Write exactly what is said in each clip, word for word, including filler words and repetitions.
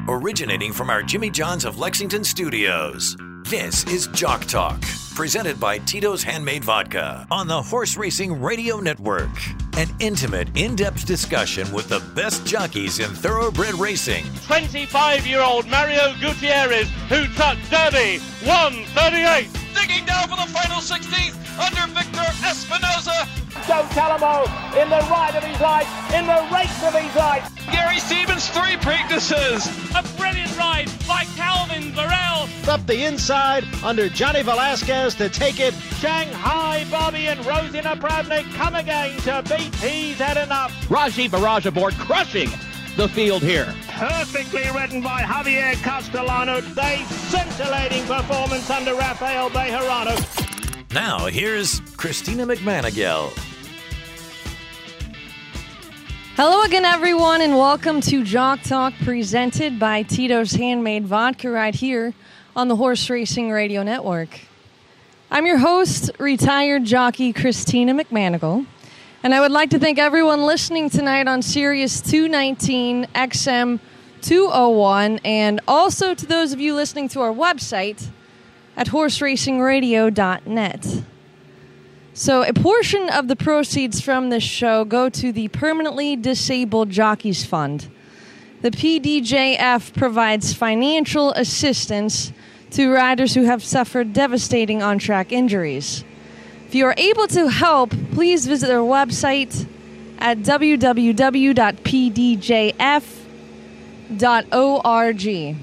originating from our Jimmy John's of Lexington studios. This is Jock Talk, presented by Tito's Handmade Vodka on the Horse Racing Radio Network. An intimate, in-depth discussion with the best jockeys in thoroughbred racing. twenty-five-year-old Mario Gutierrez, who took Derby one thirty-eight. Digging down for the final sixteenth under Victor Espinoza. Joe Talamo in the ride of his life, in the race of his life. Gary Stevens, three Preaknesses. A brilliant ride by Calvin Burrell. Up the inside under Johnny Velasquez to take it. Shanghai Bobby and Rosina Pravnik come again to beat He's Had Enough. Raji Barrage aboard, crushing the field here. Perfectly ridden by Javier Castellano. A scintillating performance under Rafael Bejarano. Now, here's Christina McManigal. Hello again, everyone, and welcome to Jock Talk, presented by Tito's Handmade Vodka, right here on the Horse Racing Radio Network. I'm your host, retired jockey Christina McManigal, and I would like to thank everyone listening tonight on Sirius two nineteen X M two oh one, and also to those of you listening to our website at horse racing radio dot net. So a portion of the proceeds from this show go to the Permanently Disabled Jockeys Fund. The P D J F provides financial assistance to riders who have suffered devastating on-track injuries. If you are able to help, please visit their website at w w w dot p d j f dot org.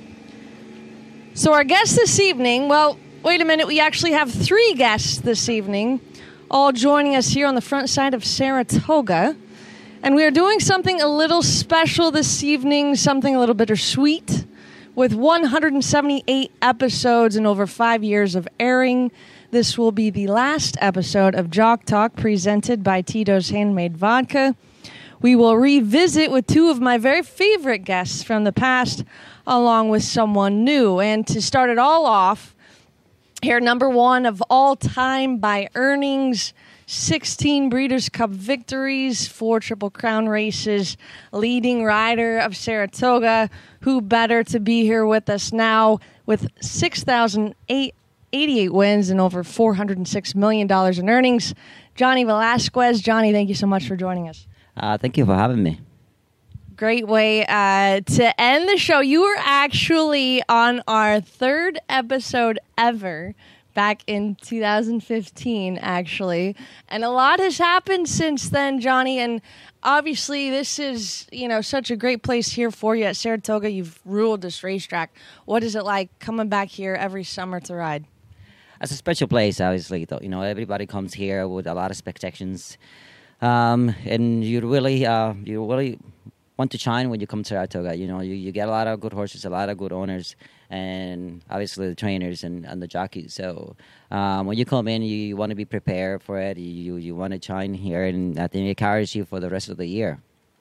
So our guest this evening, well, wait a minute, we actually have three guests this evening, all joining us here on the front side of Saratoga. And we are doing something a little special this evening, something a little bittersweet. With one hundred seventy-eight episodes and over five years of airing, this will be the last episode of Jock Talk, presented by Tito's Handmade Vodka. We will revisit with two of my very favorite guests from the past, along with someone new. And to start it all off, here, number one of all time by earnings, sixteen Breeders' Cup victories, four Triple Crown races, leading rider of Saratoga. Who better to be here with us now with six thousand eighty-eight wins and over four hundred six million dollars in earnings? Johnny Velasquez. Johnny, thank you so much for joining us. Uh, thank you for having me. Great way uh, to end the show. You were actually on our third episode ever back in two thousand fifteen, actually. And a lot has happened since then, Johnny. And obviously, this is, you know, such a great place here for you at Saratoga. You've ruled this racetrack. What is it like coming back here every summer to ride? It's a special place, obviously. Though, you know, everybody comes here with a lot of expectations. Um, and you really, uh, you really want to shine when you come to Saratoga. You know, you, you get a lot of good horses, a lot of good owners, and obviously the trainers and, and the jockeys. So um, when you come in, you, you want to be prepared for it. You you want to shine here, and I think it carries you for the rest of the year.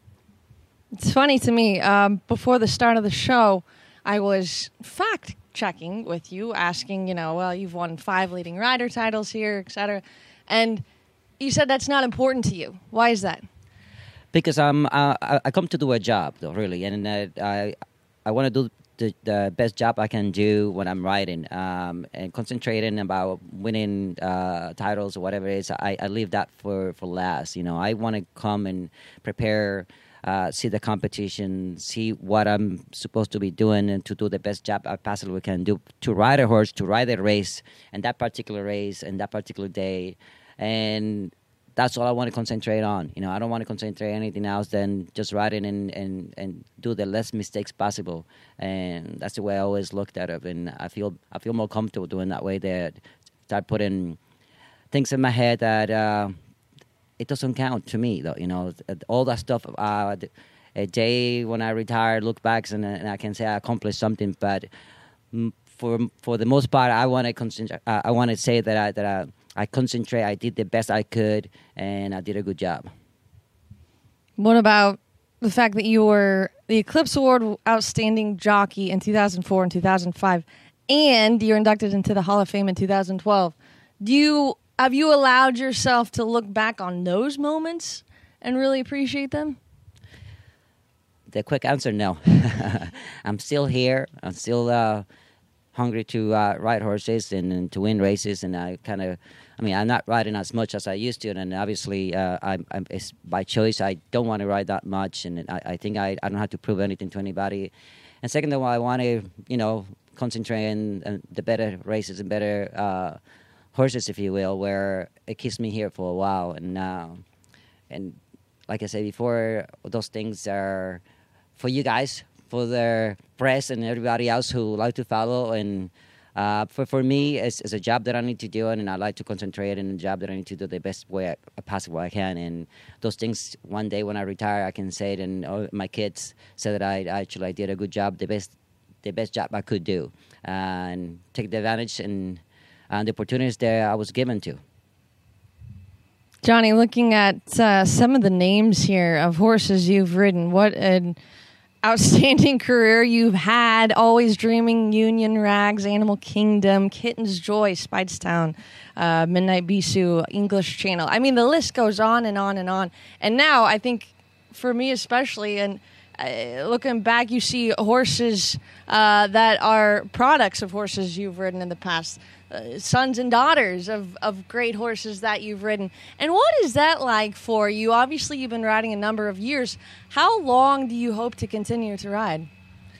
It's funny to me. Um, before the start of the show, I was fact-checking with you, asking, you know, well, you've won five leading rider titles here, et cetera. And you said that's not important to you. Why is that? Because um, I, I come to do a job, though, really, and uh, I I want to do the, the best job I can do when I'm riding, um, and concentrating about winning uh, titles or whatever it is. I, I leave that for, for last. You know, I want to come and prepare, uh, see the competition, see what I'm supposed to be doing, and to do the best job I possibly can do to ride a horse, to ride a race, and that particular race, and that particular day, and that's all I want to concentrate on. You know, I don't want to concentrate on anything else than just riding and, and, and do the less mistakes possible. And that's the way I always looked at it. And I feel I feel more comfortable doing that way. That start putting things in my head that uh, it doesn't count to me, though. You know, all that stuff. Uh, a day when I retire, look back and, and I can say I accomplished something. But for for the most part, I want to concentrate. Uh, I want to say that I that I. I concentrate, I did the best I could, and I did a good job. What about the fact that you were the Eclipse Award Outstanding Jockey in two thousand four and two thousand five, and you're inducted into the Hall of Fame in two thousand twelve? Do you have you allowed yourself to look back on those moments and really appreciate them? the quick answer, no. I'm still here. I'm still uh, hungry to uh, ride horses and, and to win races. And I kind of, I mean, I'm not riding as much as I used to. And obviously, uh, I'm, I'm, it's by choice. I don't want to ride that much. And I, I think I, I don't have to prove anything to anybody. And second of all, I want to, you know, concentrate on, on the better races and better uh, horses, if you will, where it keeps me here for a while. And uh, and like I said before, those things are for you guys, for the press and everybody else who like to follow. And uh, for for me, it's, it's a job that I need to do, and I like to concentrate on a job that I need to do the best way I, possible I can. And those things, one day when I retire, I can say it, and all my kids say that I actually I did a good job, the best the best job I could do, uh, and take the advantage and, and the opportunities that I was given to. Johnny, looking at uh, some of the names here of horses you've ridden, what an outstanding career you've had. Always Dreaming, Union Rags, Animal Kingdom, Kitten's Joy, Speightstown, uh, Midnight Bisou, English Channel. I mean, the list goes on and on and on. And now, I think, for me especially, and uh, looking back, you see horses uh, that are products of horses you've ridden in the past. Uh, sons and daughters of, of great horses that you've ridden. And what is that like for you? Obviously, you've been riding a number of years. How long do you hope to continue to ride?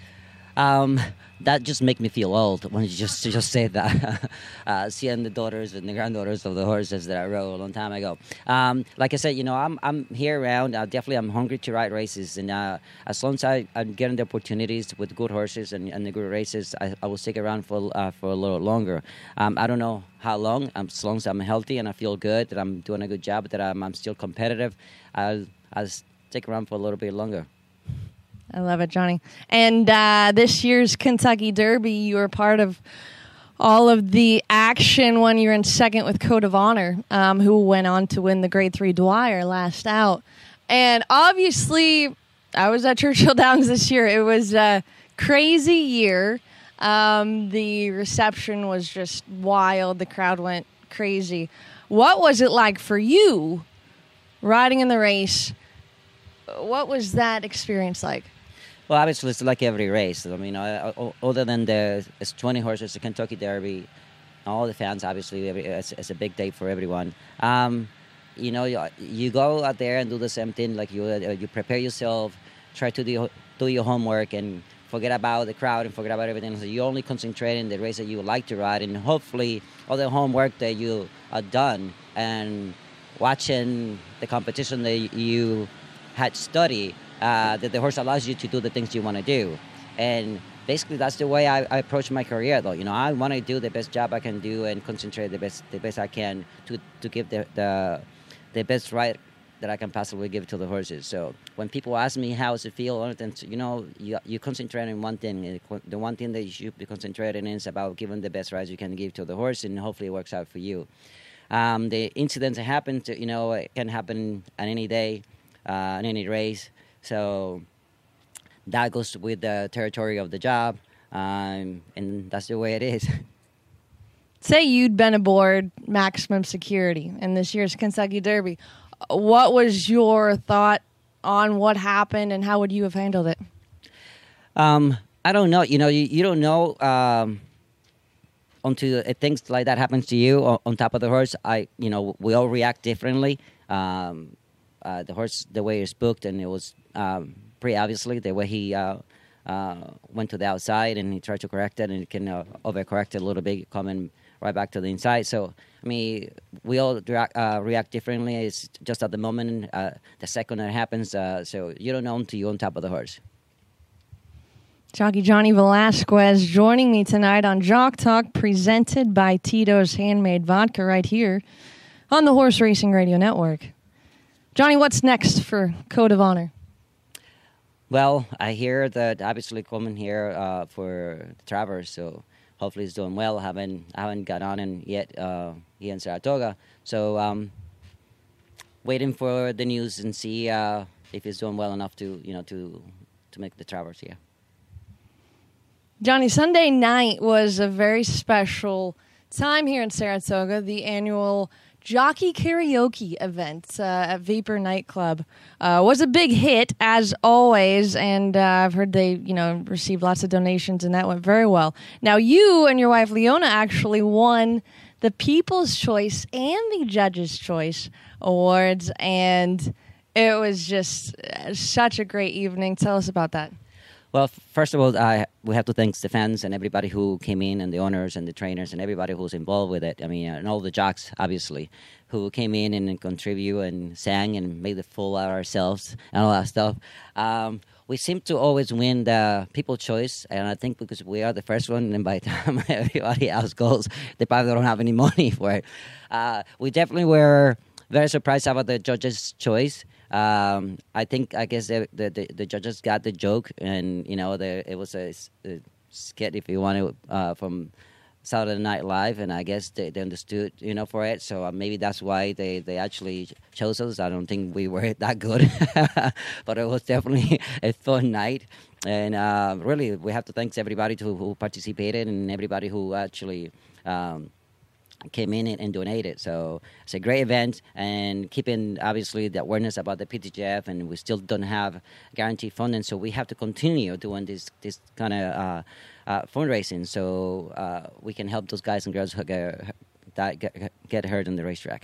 Um, that just makes me feel old when you just just say that. uh, seeing the daughters and the granddaughters of the horses that I rode a long time ago. Um, like I said, you know, I'm I'm here around. Uh, definitely, I'm hungry to ride races, and uh, as long as I, I'm getting the opportunities with good horses and, and the good races, I, I will stick around for uh, for a little longer. Um, I don't know how long. Um, as long as I'm healthy and I feel good, that I'm doing a good job, that I'm, I'm still competitive, I'll I'll stick around for a little bit longer. I love it, Johnny. And uh, this year's Kentucky Derby, you were part of all of the action when you were in second with Code of Honor, um, who went on to win the Grade three Dwyer last out. And obviously, I was at Churchill Downs this year. It was a crazy year. Um, the reception was just wild. The crowd went crazy. What was it like for you riding in the race? What was that experience like? Well, obviously, it's like every race. I mean, uh, other than the it's twenty horses, the Kentucky Derby, all the fans, obviously, every, it's, it's a big day for everyone. Um, you know, you, you go out there and do the same thing. Like you, uh, you prepare yourself, try to do, do your homework, and forget about the crowd and forget about everything. So you only concentrate in the race that you would like to ride, and hopefully, all the homework that you have done and watching the competition that you had studied. Uh, that the horse allows you to do the things you want to do. And basically that's the way I, I approach my career, though. You know, I want to do the best job I can do and concentrate the best the best I can to, to give the, the the best ride that I can possibly give to the horses. So when people ask me how does it feel, you know, you, you concentrate on one thing. The one thing that you should be concentrating in is about giving the best rides you can give to the horse, and hopefully it works out for you. Um, the incidents that happen, to, you know, it can happen on any day, uh, on any race. So that goes with the territory of the job, um, and that's the way it is. Say you'd been aboard Maximum Security in this year's Kentucky Derby. What was your thought on what happened, and how would you have handled it? Um, I don't know. You know, you, you don't know um, until uh, things like that happens to you on, on top of the horse. I, you know, we all react differently. Um, uh, the horse, the way it's booked, and it was um, pretty obviously the way he uh, uh, went to the outside, and he tried to correct it, and it can uh, overcorrect it a little bit, coming right back to the inside. So, I mean, we all react, uh, react differently. It's just at the moment, uh, the second that happens. Uh, so you don't know until you're on top of the horse. Jockey Johnny Velasquez joining me tonight on Jock Talk, presented by Tito's Handmade Vodka, right here on the Horse Racing Radio Network. Johnny, what's next for Code of Honor? Well, I hear that obviously coming here uh, for Travers, so hopefully he's doing well. I haven't I haven't got on him yet uh, here in Saratoga, so um, waiting for the news and see uh, if he's doing well enough to you know to to make the Travers here. Johnny, Sunday night was a very special time here in Saratoga, the annual jockey karaoke event uh, at Vapor Nightclub uh, was a big hit, as always, and uh, I've heard they, you know, received lots of donations, and that went very well. Now, you and your wife, Leona, actually won the People's Choice and the Judge's Choice Awards, and it was just such a great evening. Tell us about that. Well, first of all, I, we have to thank the fans and everybody who came in, and the owners and the trainers and everybody who was involved with it. I mean, and all the jocks, obviously, who came in and contributed and sang and made the fool out of ourselves and all that stuff. Um, we seem to always win the People's Choice, and I think because we are the first one, and by the time everybody else goes, they probably don't have any money for it. Uh, we definitely were very surprised about the Judge's Choice. Um, I think, I guess the, the the judges got the joke, and you know, the, it was a, a skit, if you want to, uh, from Saturday Night Live, and I guess they, they understood, you know, for it. So uh, maybe that's why they, they actually chose us. I don't think we were that good, but it was definitely a fun night. And uh, really, we have to thank everybody to, who participated and everybody who actually Um, came in and donated. So it's a great event, and keeping obviously the awareness about the P T J F, and we still don't have guaranteed funding, so we have to continue doing this this kind of uh, uh, fundraising, so uh, we can help those guys and girls who get, that get, get hurt on the racetrack.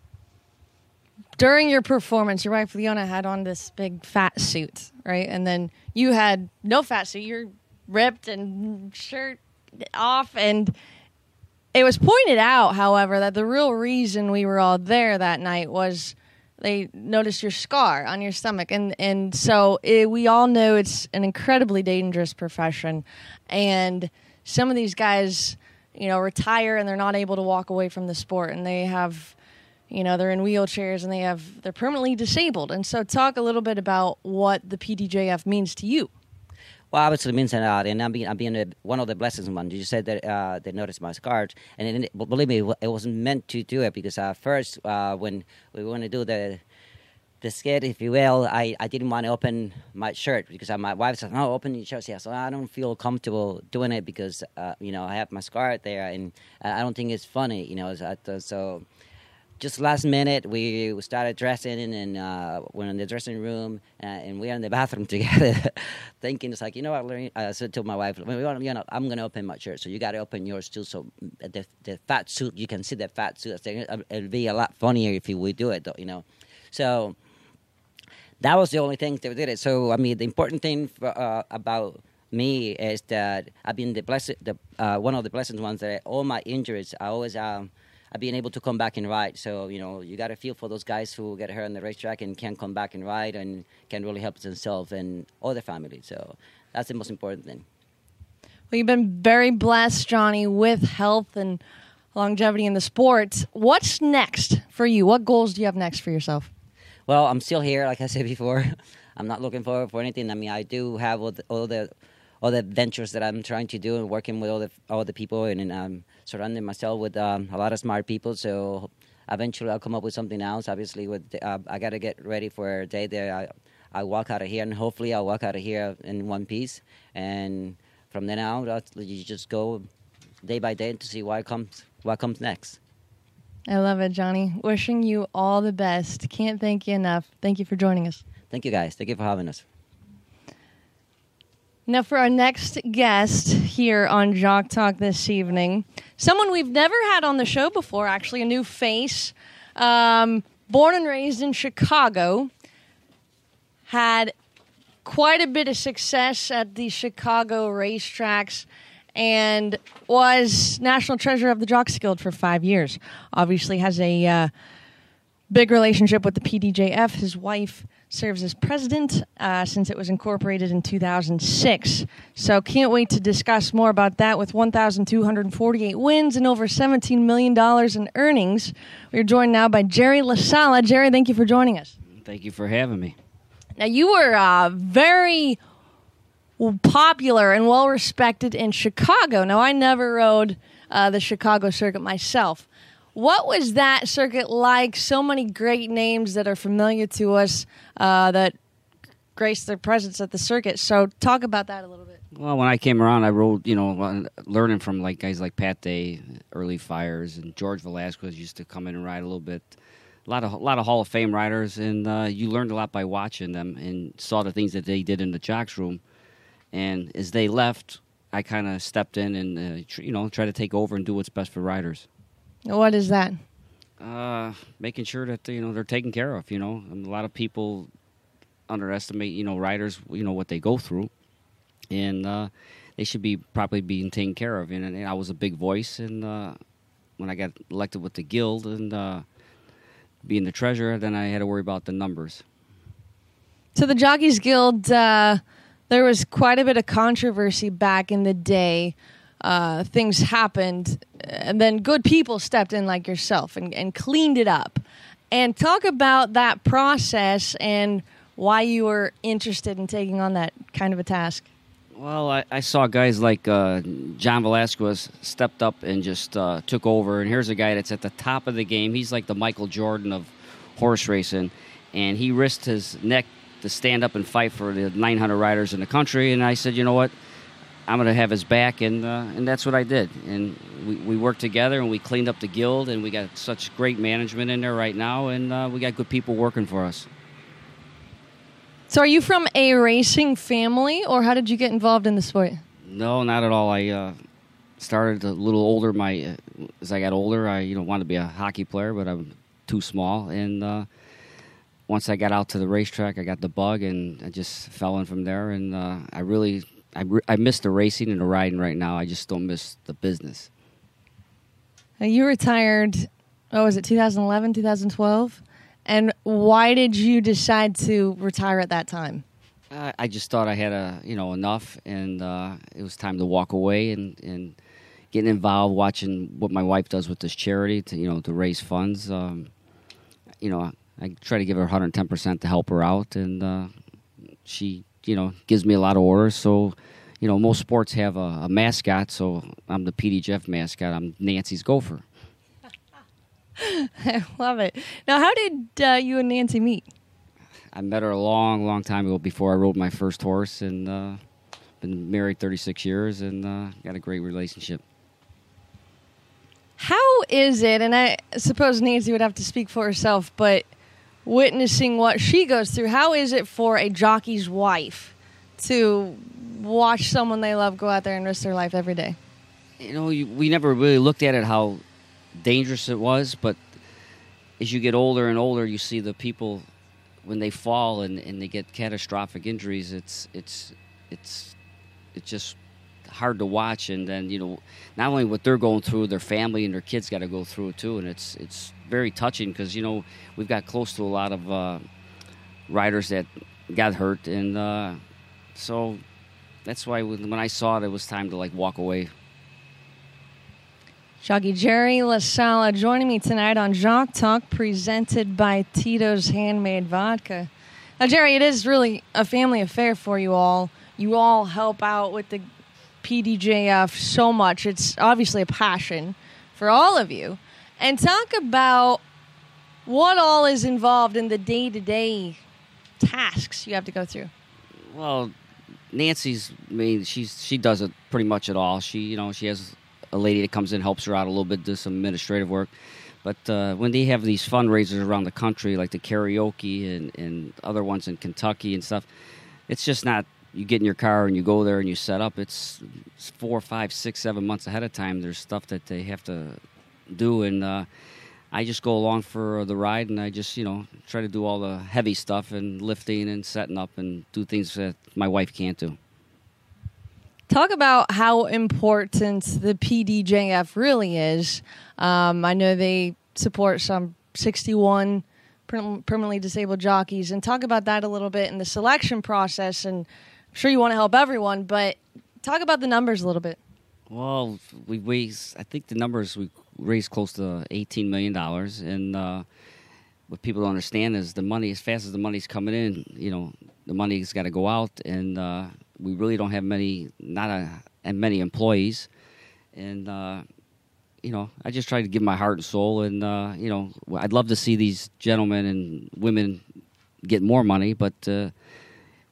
During your performance, your wife Leona had on this big fat suit, right? And then you had no fat suit. You're ripped and shirt off, and it was pointed out, however, that the real reason we were all there that night was they noticed your scar on your stomach. And, and so it, we all know it's an incredibly dangerous profession. And some of these guys, you know, retire and they're not able to walk away from the sport. And they have, you know, they're in wheelchairs and they have, they're permanently disabled. And so talk a little bit about what the P T J F means to you. Well, obviously it means a lot, and I'm being, I'm being a, one of the blessings ones. You said that uh, they noticed my scars, and it, believe me, it wasn't meant to do it, because uh, first, uh, when we want to do the the skit, if you will, I, I didn't want to open my shirt, because my wife said, "No, open your shirt." Yeah, so I don't feel comfortable doing it, because uh, you know, I have my scar there, and I don't think it's funny, you know. So, so just last minute, we started dressing, and uh, we're in the dressing room, uh, and we're in the bathroom together, thinking, it's like, you know what, Larry? I said to my wife, you know, I'm going to open my shirt, so you got to open yours too, so the the fat suit, you can see the fat suit. It'll be a lot funnier if we do it, though, you know. So that was the only thing that we did it. So, I mean, the important thing for, uh, about me is that I've been the blessed, the uh, one of the blessed ones that all my injuries, I always... Um, I've been able to come back and ride. So, you know, you got to feel for those guys who get hurt on the racetrack and can't come back and ride and can really help themselves and all their family. So that's the most important thing. Well, you've been very blessed, Johnny, with health and longevity in the sport. What's next for you? What goals do you have next for yourself? Well, I'm still here, like I said before. I'm not looking forward for anything. I mean, I do have all the... All the all the ventures that I'm trying to do, and working with all the all the people, and, and um, surrounding myself with um, a lot of smart people. So eventually I'll come up with something else. Obviously, with the, uh, I got to get ready for a day that I, I walk out of here, and hopefully I'll walk out of here in one piece. And from then on, I'll, you just go day by day to see what comes, what comes next. I love it, Johnny. Wishing you all the best. Can't thank you enough. Thank you for joining us. Thank you, guys. Thank you for having us. Now, for our next guest here on Jock Talk this evening, someone we've never had on the show before, actually, a new face. Um, born and raised in Chicago, had quite a bit of success at the Chicago racetracks, and was National Treasurer of the Jocks Guild for five years. Obviously has a uh, big relationship with the P D J F. His wife serves as president uh, since it was incorporated in two thousand six. So can't wait to discuss more about that. With one thousand two hundred forty-eight wins and over seventeen million dollars in earnings, we're joined now by Jerry LaSala. Jerry, thank you for joining us. Thank you for having me. Now, you were uh, very popular and well-respected in Chicago. Now, I never rode uh, the Chicago circuit myself. What was that circuit like? So many great names that are familiar to us uh, that graced their presence at the circuit. So talk about that a little bit. Well, when I came around, I rode, you know, learning from like guys like Pat Day, early Fires, and George Velasquez used to come in and ride a little bit. A lot of a lot of Hall of Fame riders, and uh, you learned a lot by watching them and saw the things that they did in the jocks room. And as they left, I kind of stepped in and uh, tr- you know try to take over and do what's best for riders. What is that? Uh, making sure that you know they're taken care of. You know, and a lot of people underestimate you know riders. You know what they go through, and uh, they should be properly being taken care of. And, and I was a big voice, and uh, when I got elected with the guild and uh, being the treasurer, then I had to worry about the numbers. So the Jockeys Guild, uh, there was quite a bit of controversy back in the day. Uh, things happened, and then good people stepped in like yourself and, and cleaned it up. And talk about that process and why you were interested in taking on that kind of a task. Well, I, I saw guys like uh, John Velasquez stepped up and just uh, took over. And here's a guy that's at the top of the game. He's like the Michael Jordan of horse racing. And he risked his neck to stand up and fight for the nine hundred riders in the country. And I said, you know what? I'm going to have his back. And uh, and that's what I did. And we, we worked together and we cleaned up the guild. And we got such great management in there right now. And uh, we got good people working for us. So are you from a racing family, or how did you get involved in the sport? No, not at all. I uh, started a little older. My uh, as I got older, I you know wanted to be a hockey player, but I'm too small. And uh, once I got out to the racetrack, I got the bug, and I just fell in from there. And uh, I really, I, re- I miss the racing and the riding right now. I just don't miss the business. Now you retired, what was it, twenty eleven, twenty twelve? And why did you decide to retire at that time? Uh, I just thought I had a, you know enough, and uh, it was time to walk away and, and getting involved, watching what my wife does with this charity to you know to raise funds. Um, you know, I try to give her one hundred ten percent to help her out, and uh, she you know gives me a lot of orders. So, you know, most sports have a, a mascot, so I'm the P D G F mascot. I'm Nancy's Gopher. I love it. Now, how did uh, you and Nancy meet? I met her a long, long time ago before I rode my first horse, and uh, been married thirty-six years, and uh, got a great relationship. How is it, and I suppose Nancy would have to speak for herself, but witnessing what she goes through, how is it for a jockey's wife to watch someone they love go out there and risk their life every day? You know, you, we never really looked at it how dangerous it was, but as you get older and older, you see the people when they fall and, and they get catastrophic injuries. It's it's it's it's just hard to watch, and then you know not only what they're going through, their family and their kids got to go through it too, and it's it's very touching because you know we've got close to a lot of uh, riders that got hurt, and uh, so that's why when, when I saw it, it was time to like walk away. Jockey Jerry LaSala joining me tonight on Jock Talk, presented by Tito's Handmade Vodka. Now, Jerry, it is really a family affair for you all. You all help out with the P D J F so much. It's obviously a passion for all of you. And talk about what all is involved in the day-to-day tasks you have to go through. Well, Nancy's, I mean, she's she does it pretty much at all. She, you know, she has a lady that comes in, helps her out a little bit, does some administrative work. But uh, when they have these fundraisers around the country, like the karaoke and, and other ones in Kentucky and stuff, it's just not you get in your car and you go there and you set up. It's, it's four, five, six, seven months ahead of time. There's stuff that they have to do, and uh, I just go along for the ride, and I just, you know, try to do all the heavy stuff and lifting and setting up and do things that my wife can't do. Talk about how important the P D J F really is. Um, I know they support some sixty-one per- permanently disabled jockeys, and talk about that a little bit in the selection process. And I'm sure you want to help everyone, but talk about the numbers a little bit. Well, we raised, I think the numbers, we raised close to eighteen million dollars, and uh, what people don't understand is the money, as fast as the money's coming in, you know, the money's got to go out, and uh, we really don't have many, not a, many employees, and uh, you know, I just try to give my heart and soul, and uh, you know, I'd love to see these gentlemen and women get more money, but uh,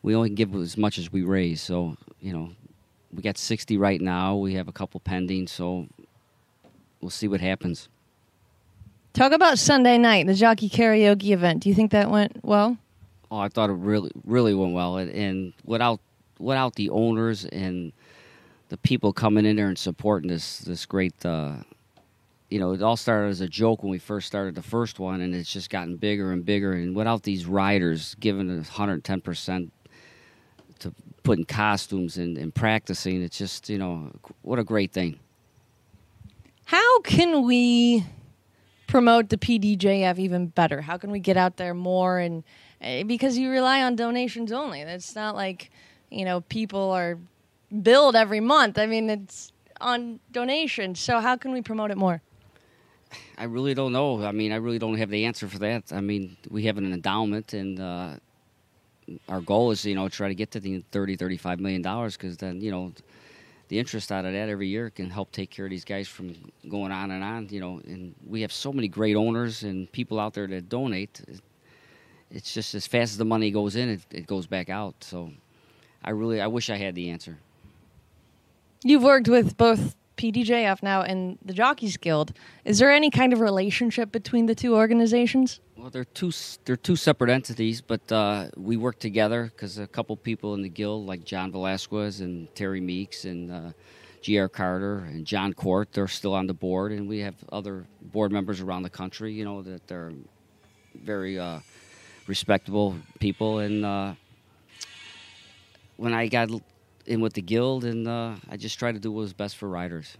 we only give as much as we raise. So, you know, we got sixty right now. We have a couple pending, so we'll see what happens. Talk about Sunday night, the jockey karaoke event. Do you think that went well? Oh, I thought it really, really went well. And, and without, without the owners and the people coming in there and supporting this, this great, uh, you know, it all started as a joke when we first started the first one, and it's just gotten bigger and bigger. And without these riders giving one hundred ten percent to putting costumes and, and practicing, it's just, you know, what a great thing. How can we promote the P D J F even better? How can we get out there more? And uh, because you rely on donations only. It's not like, you know, people are billed every month. I mean, it's on donations. So how can we promote it more? I really don't know. I mean, I really don't have the answer for that. I mean, we have an endowment, and uh, our goal is, you know, try to get to the thirty, thirty-five million dollars, because then, you know, the interest out of that every year can help take care of these guys from going on and on, you know. And we have so many great owners and people out there that donate. It's just as fast as the money goes in, it, it goes back out. So I really, I wish I had the answer. You've worked with both P D J F now and the Jockeys Guild. Is there any kind of relationship between the two organizations? Well, they're two they're two separate entities, but uh, we work together because a couple people in the guild, like John Velasquez and Terry Meeks and uh, G R Carter and John Court, they're still on the board, and we have other board members around the country, you know, that they're very uh, respectable people. And uh, when I got in with the guild, and uh, I just tried to do what was best for riders.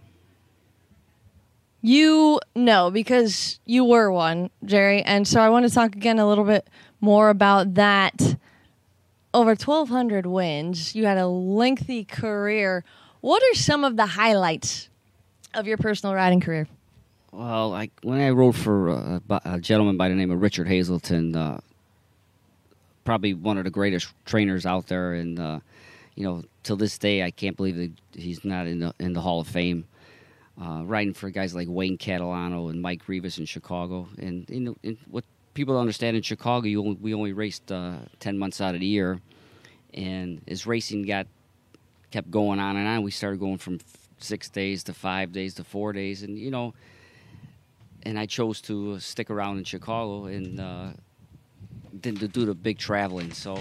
You know, because you were one, Jerry, and so I want to talk again a little bit more about that. Over twelve hundred wins. You had a lengthy career. What are some of the highlights of your personal riding career? Well, I, when I rode for uh, a gentleman by the name of Richard Hazelton, uh, probably one of the greatest trainers out there, and uh, you know, till this day, I can't believe that he's not in the in the Hall of Fame. Uh, riding for guys like Wayne Catalano and Mike Rivas in Chicago. And you know, in, what people don't understand, in Chicago, you only, we only raced uh, ten months out of the year. And as racing got kept going on and on, we started going from six days to five days to four days. And, you know, and I chose to stick around in Chicago and uh, didn't to do the big traveling. So,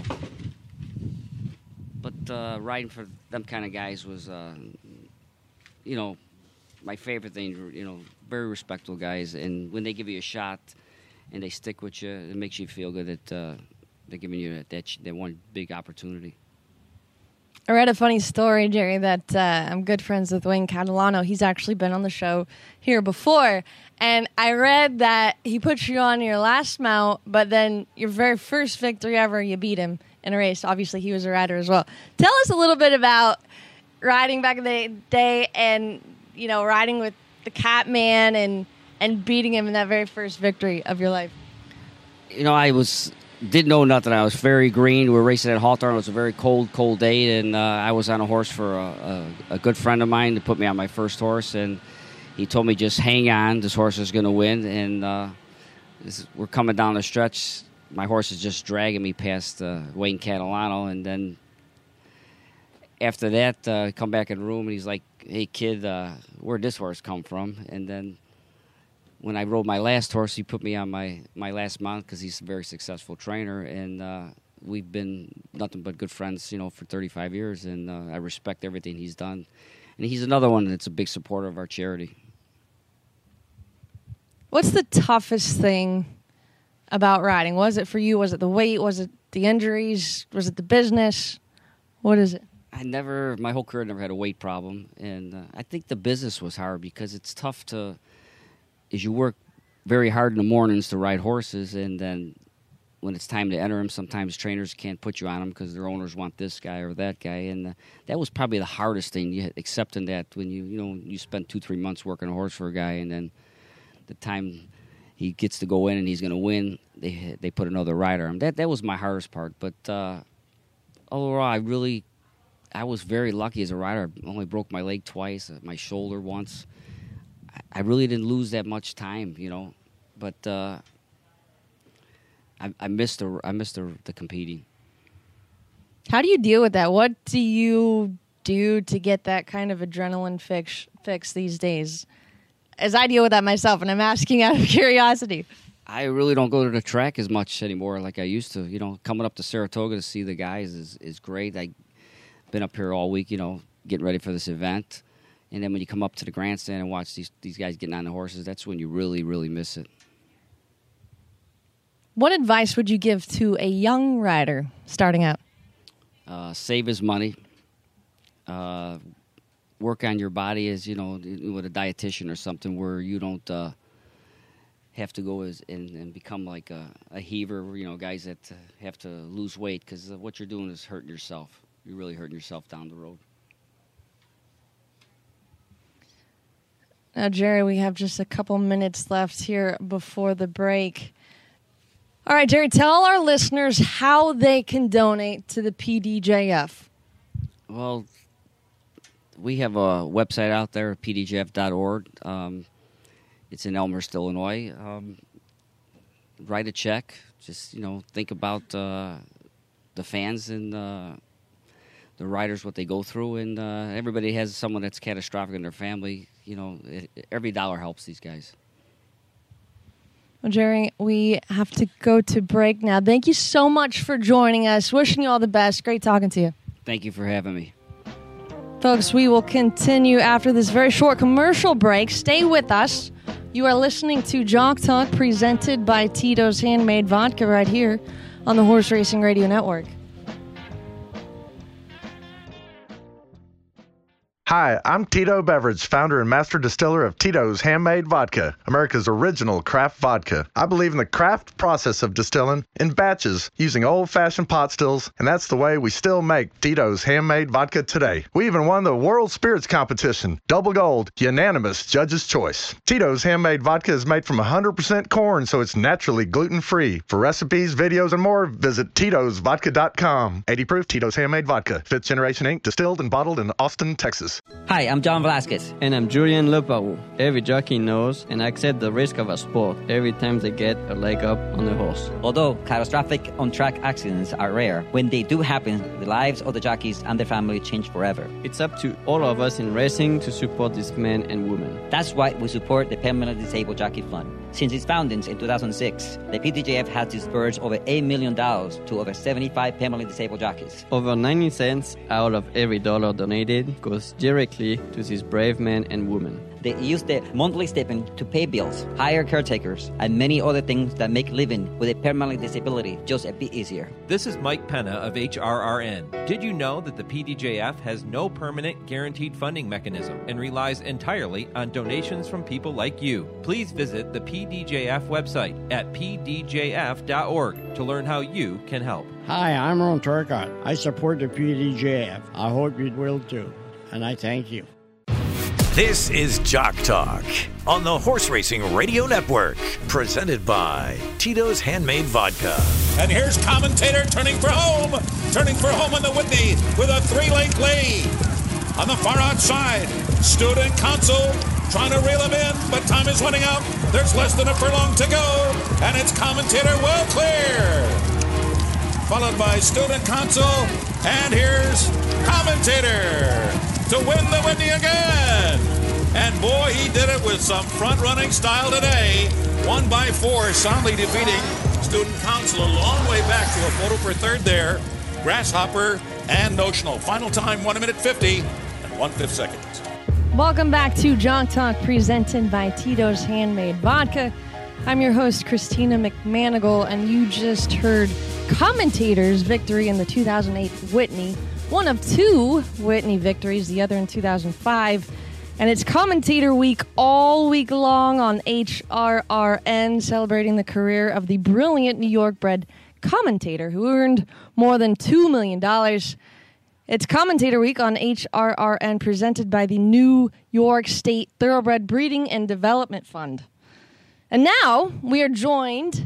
but uh, riding for them kind of guys was, uh, you know, my favorite thing. You know, very respectful guys, and when they give you a shot and they stick with you, it makes you feel good that uh, they're giving you that, that that one big opportunity. I read a funny story, Jerry, that uh, I'm good friends with Wayne Catalano. He's actually been on the show here before, and I read that he put you on your last mount, but then your very first victory ever, you beat him in a race. Obviously, he was a rider as well. Tell us a little bit about riding back in the day and, you know, riding with the Catman and and beating him in that very first victory of your life. You know, I was didn't know nothing. I was very green. We were racing at Hawthorne. It was a very cold, cold day, and uh, I was on a horse for a, a, a good friend of mine to put me on my first horse, and he told me, just hang on. This horse is going to win, and uh, this, we're coming down the stretch. My horse is just dragging me past uh, Wayne Catalano, and then after that, uh, come back in the room, and he's like, hey, kid, uh, where'd this horse come from? And then when I rode my last horse, he put me on my, my last mount because he's a very successful trainer, and uh, we've been nothing but good friends, you know, for thirty-five years, and uh, I respect everything he's done. And he's another one that's a big supporter of our charity. What's the toughest thing about riding? Was it for you? Was it the weight? Was it the injuries? Was it the business? What is it? I never, my whole career, never had a weight problem, and uh, I think the business was hard because it's tough to, is you work very hard in the mornings to ride horses, and then when it's time to enter them, sometimes trainers can't put you on them because their owners want this guy or that guy, and uh, that was probably the hardest thing, you, accepting that when you, you know, you spend two, three months working a horse for a guy, and then the time he gets to go in and he's going to win, they they put another rider on him. That, that was my hardest part, but uh, overall, I really... I was very lucky as a rider. I only broke my leg twice, uh, my shoulder once. I, I really didn't lose that much time, you know. But uh, I, I missed the I missed the, the competing. How do you deal with that? What do you do to get that kind of adrenaline fix fix these days? As I deal with that myself, and I'm asking out of curiosity. I really don't go to the track as much anymore like I used to. You know, coming up to Saratoga to see the guys is, is great. I've been up here all week, you know, getting ready for this event. And then when you come up to the grandstand and watch these, these guys getting on the horses, that's when you really, really miss it. What advice would you give to a young rider starting out? Uh, save his money. Uh, work on your body as, you know, with a dietitian or something where you don't uh, have to go as, and, and become like a, a heaver, you know, guys that uh, have to lose weight, because what you're doing is hurting yourself. You're really hurting yourself down the road. Now, Jerry, we have just a couple minutes left here before the break. All right, Jerry, tell our listeners how they can donate to the P D J F. Well, we have a website out there, P D J F dot org. Um, it's in Elmhurst, Illinois. Um, write a check. Just, you know, think about uh, the fans and uh, the riders, what they go through. And uh, everybody has someone that's catastrophic in their family. You know, it, every dollar helps these guys. Well, Jerry, we have to go to break now. Thank you so much for joining us. Wishing you all the best. Great talking to you. Thank you for having me. Folks, we will continue after this very short commercial break. Stay with us. You are listening to Jock Talk, presented by Tito's Handmade Vodka, right here on the Horse Racing Radio Network. Hi, I'm Tito Beverage, founder and master distiller of Tito's Handmade Vodka, America's original craft vodka. I believe in the craft process of distilling in batches using old-fashioned pot stills, and that's the way we still make Tito's Handmade Vodka today. We even won the World Spirits Competition, double gold, unanimous judge's choice. Tito's Handmade Vodka is made from one hundred percent corn, so it's naturally gluten-free. For recipes, videos, and more, visit Titos Vodka dot com. eighty proof Tito's Handmade Vodka, fifth Generation Incorporated, distilled and bottled in Austin, Texas. Hi, I'm John Velasquez. And I'm Julian Leparoux. Every jockey knows and accepts the risk of a sport every time they get a leg up on the horse. Although catastrophic on-track accidents are rare, when they do happen, the lives of the jockeys and their family change forever. It's up to all of us in racing to support these men and women. That's why we support the Permanently Disabled Jockey Fund. Since its founding in two thousand six, the P D J F has disbursed over eight million dollars to over seventy-five permanently disabled jockeys. Over ninety cents out of every dollar donated goes directly to these brave men and women. They use their monthly stipend to pay bills, hire caretakers, and many other things that make living with a permanent disability just a bit easier. This is Mike Penna of H R R N. Did you know that the P D J F has no permanent guaranteed funding mechanism and relies entirely on donations from people like you? Please visit the P D J F website at P D J F dot org to learn how you can help. Hi, I'm Ron Turcott. I support the P D J F. I hope you will too, and I thank you. This is Jock Talk on the Horse Racing Radio Network, presented by Tito's Handmade Vodka. And here's commentator turning for home, turning for home on the Whitney with a three-length lead. On the far outside, Student Council trying to reel him in, but time is running out. There's less than a furlong to go, and it's commentator well clear. Followed by Student Council, and here's commentator to win the Whitney again. And boy, he did it with some front-running style today. One by four, soundly defeating Student Council. A long way back to a photo for third there. Grasshopper and Notional. Final time, one minute fifty and one-fifth seconds. Welcome back to Jock Talk, presented by Tito's Handmade Vodka. I'm your host, Christina McManigal, and you just heard commentator's victory in the two thousand eight Whitney. One of two Whitney victories, the other in two thousand five. And it's commentator week all week long on H R R N, celebrating the career of the brilliant New York-bred commentator who earned more than two million dollars. It's commentator week on H R R N, presented by the New York State Thoroughbred Breeding and Development Fund. And now we are joined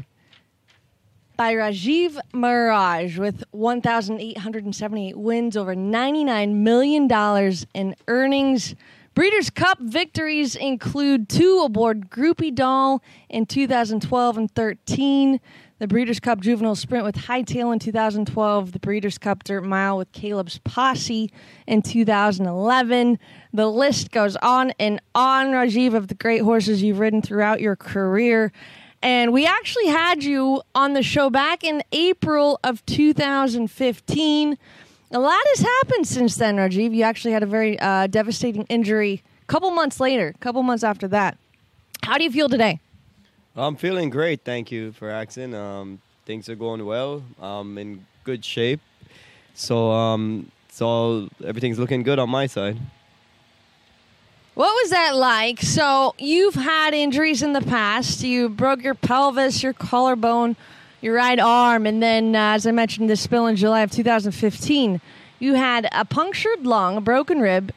by Rajiv Maharaj with one thousand eight hundred seventy-eight wins, over ninety-nine million dollars in earnings. Breeders' Cup victories include two aboard Groupie Doll in two thousand twelve and thirteen, the Breeders' Cup Juvenile Sprint with Hightail in two thousand twelve, the Breeders' Cup Dirt Mile with Caleb's Posse in two thousand eleven. The list goes on and on, Rajiv, of the great horses you've ridden throughout your career. And we actually had you on the show back in April of two thousand fifteen. A lot has happened since then, Rajiv. You actually had a very uh, devastating injury a couple months later, a couple months after that. How do you feel today? I'm feeling great. Thank you for asking. Um, things are going well. I'm in good shape. So um, it's all, everything's looking good on my side. What was that like? So you've had injuries in the past. You broke your pelvis, your collarbone, your right arm, and then, uh, as I mentioned, the spill in July of two thousand fifteen. You had a punctured lung, a broken rib,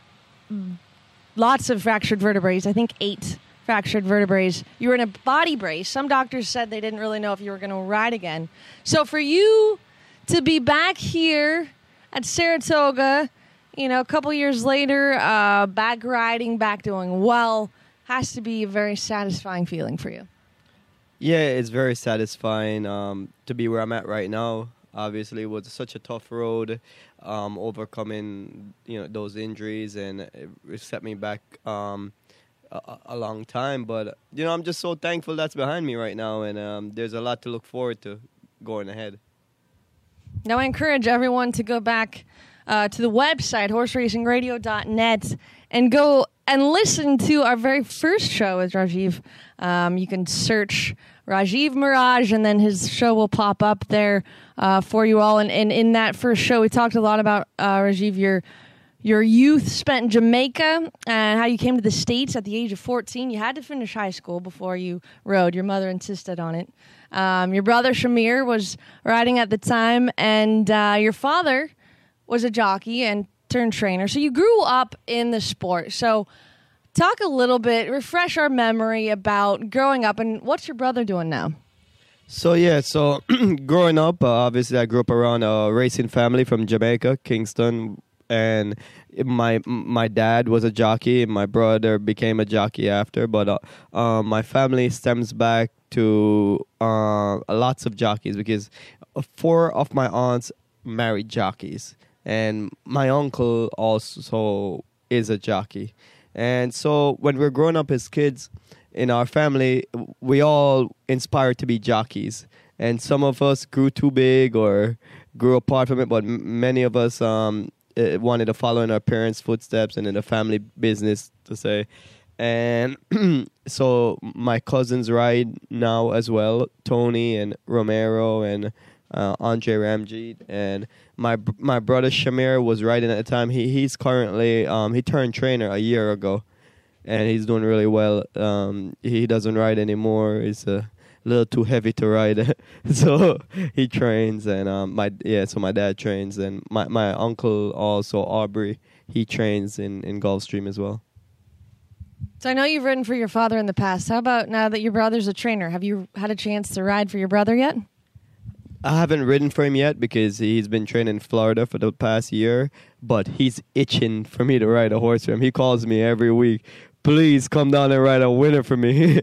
lots of fractured vertebrae, I think eight fractured vertebrae. You were in a body brace. Some doctors said they didn't really know if you were going to ride again. So for you to be back here at Saratoga, you know, a couple years later, uh, back riding, back doing well, has to be a very satisfying feeling for you. Yeah, it's very satisfying um, to be where I'm at right now. Obviously, it was such a tough road, um, overcoming you know those injuries, and it set me back um, a, a long time. But you know, I'm just so thankful that's behind me right now, and um, there's a lot to look forward to going ahead. Now, I encourage everyone to go back uh, to the website horse racing radio dot net and go and listen to our very first show with Rajiv. Um, you can search Rajiv Mirage, and then his show will pop up there uh, for you all. And, and in that first show, we talked a lot about, uh, Rajiv, your your youth spent in Jamaica and how you came to the States at the age of fourteen. You had to finish high school before you rode. Your mother insisted on it. Um, your brother, Shamir, was riding at the time, and uh, your father was a jockey and turned trainer. So you grew up in the sport. So talk a little bit, refresh our memory about growing up, and what's your brother doing now? So, yeah, so growing up, uh, obviously I grew up around a racing family from Jamaica, Kingston, and my my dad was a jockey, and my brother became a jockey after, but uh, uh, my family stems back to uh, lots of jockeys because four of my aunts married jockeys, and my uncle also is a jockey. And so when we're growing up as kids in our family, we all inspired to be jockeys. And some of us grew too big or grew apart from it, but m- many of us um, wanted to follow in our parents' footsteps and in the family business, to say. And so my cousins ride now as well, Tony and Romero and uh, Andre Ramjeet. And my my brother Shamir was riding at the time. He He's currently, um, he turned trainer a year ago, and he's doing really well. Um, he doesn't ride anymore. He's a little too heavy to ride. So he trains, and um, my yeah, so my dad trains. And my, my uncle also, Aubrey, he trains in, in Gulfstream as well. So I know you've ridden for your father in the past. How about now that your brother's a trainer? Have you had a chance to ride for your brother yet? I haven't ridden for him yet because he's been training in Florida for the past year, but he's itching for me to ride a horse for him. He calls me every week, please come down and ride a winner for me.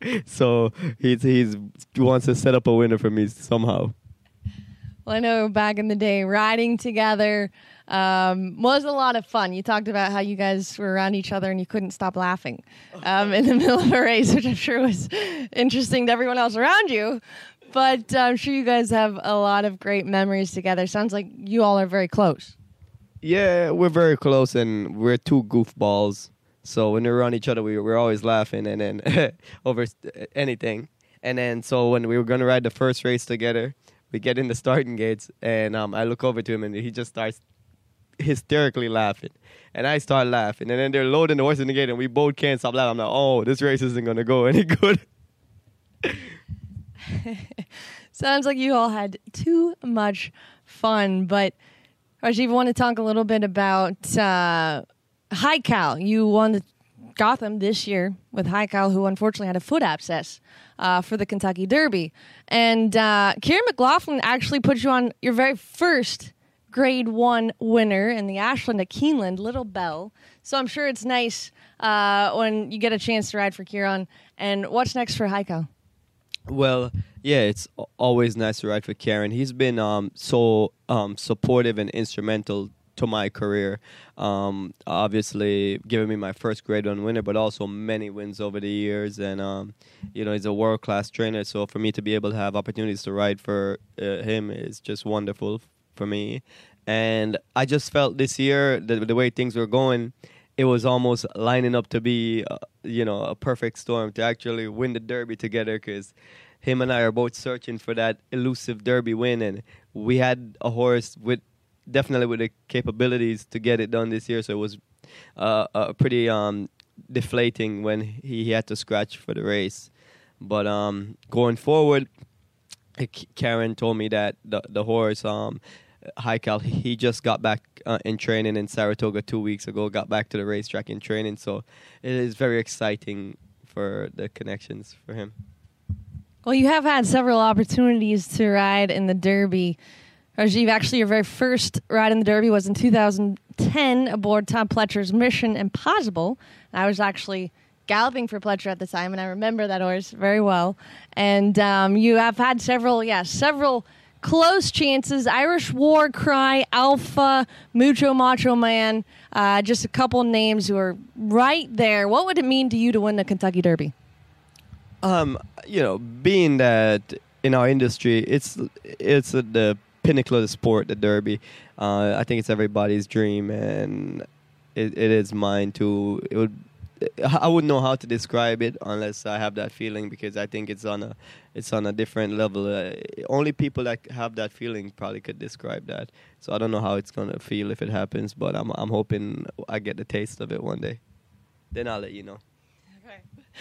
So he's he's he wants to set up a winner for me somehow. Well, I know back in the day, riding together um, was a lot of fun. You talked about how you guys were around each other and you couldn't stop laughing um, in the middle of a race, which I'm sure was interesting to everyone else around you. But uh, I'm sure you guys have a lot of great memories together. Sounds like you all are very close. Yeah, we're very close, and we're two goofballs. So when we're around each other, we, we're always laughing and then over anything. And then so when we were going to ride the first race together, we get in the starting gates, and um, I look over to him, and he just starts hysterically laughing. And I start laughing. And then they're loading the horse in the gate, and we both can't stop laughing. I'm like, oh, this race isn't going to go any good. Sounds like you all had too much fun. But, Rajiv, I want to talk a little bit about uh, High Cal. You won the Gotham this year with High Cal, who unfortunately had a foot abscess uh, for the Kentucky Derby. And uh, Kieran McLaughlin actually put you on your very first Grade One winner in the Ashland at Keeneland, Little Bell. So I'm sure it's nice uh, when you get a chance to ride for Kieran. And what's next for High Cal? Well, Yeah, it's a- always nice to ride for Karen. He's been um, so um, supportive and instrumental to my career. Um, obviously, giving me my first Grade One winner, but also many wins over the years. And um, you know, he's a world class trainer. So for me to be able to have opportunities to ride for uh, him is just wonderful for me. And I just felt this year the, the way things were going, it was almost lining up to be, uh, you know, a perfect storm to actually win the Derby together, because him and I are both searching for that elusive Derby win, and we had a horse with definitely with the capabilities to get it done this year. So it was uh, uh, pretty um, deflating when he, he had to scratch for the race. But um, going forward, Karen told me that the the horse. Um, Haikal, he just got back uh, in training in Saratoga two weeks ago, got back to the racetrack in training, so it is very exciting for the connections for him. Well, you have had several opportunities to ride in the Derby. Rajiv, actually, your very first ride in the Derby was in two thousand ten aboard Tom Pletcher's Mission Impossible. I was actually galloping for Pletcher at the time, and I remember that horse very well. And um, you have had several, yeah, several close chances. Irish War Cry, Alpha, Mucho Macho Man, uh, just a couple names who are right there. What would it mean to you to win the Kentucky Derby? Um, you know, being that in our industry, it's it's uh, the pinnacle of the sport, the Derby. Uh, I think it's everybody's dream, and it, it is mine too. It would. I wouldn't know how to describe it unless I have that feeling, because I think it's on a it's on a different level. Uh, only people that have that feeling probably could describe that. So I don't know how it's gonna feel if it happens, but I'm I'm hoping I get the taste of it one day. Then I'll let you know. Okay.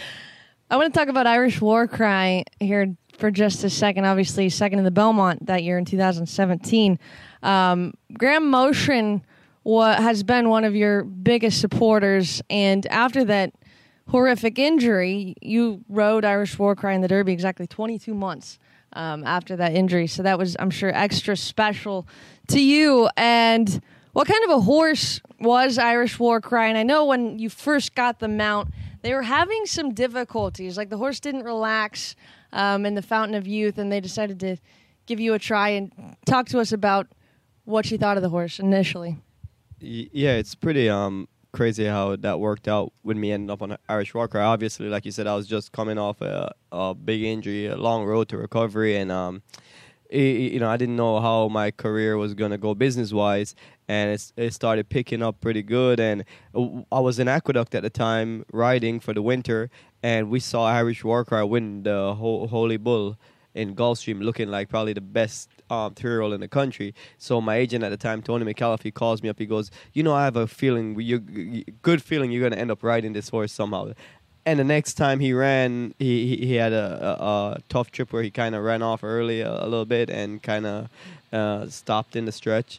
I want to talk about Irish War Cry here for just a second. Obviously, second in the Belmont that year in two thousand seventeen. Um, Graham Motion What has been one of your biggest supporters, and after that horrific injury, you rode Irish War Cry in the Derby exactly twenty-two months um, after that injury. So that was, I'm sure, extra special to you. And what kind of a horse was Irish War Cry? And I know when you first got the mount, they were having some difficulties. Like the horse didn't relax um, in the Fountain of Youth, and they decided to give you a try and talk to us about what you thought of the horse initially. Yeah, it's pretty um crazy how that worked out with me ending up on Irish War Cry. Obviously, like you said, I was just coming off a, a big injury, a long road to recovery, and um, it, you know, I didn't know how my career was gonna go business wise, and it's, it started picking up pretty good. And I was in Aqueduct at the time, riding for the winter, and we saw Irish War Cry win the Ho- Holy Bull in Gulfstream, looking like probably the best um, three-year-old in the country. So my agent at the time, Tony McAuliffe, he calls me up. He goes, you know, I have a feeling, you, good feeling you're going to end up riding this horse somehow. And the next time he ran, he he, he had a, a, a tough trip where he kind of ran off early a, a little bit and kind of uh, stopped in the stretch.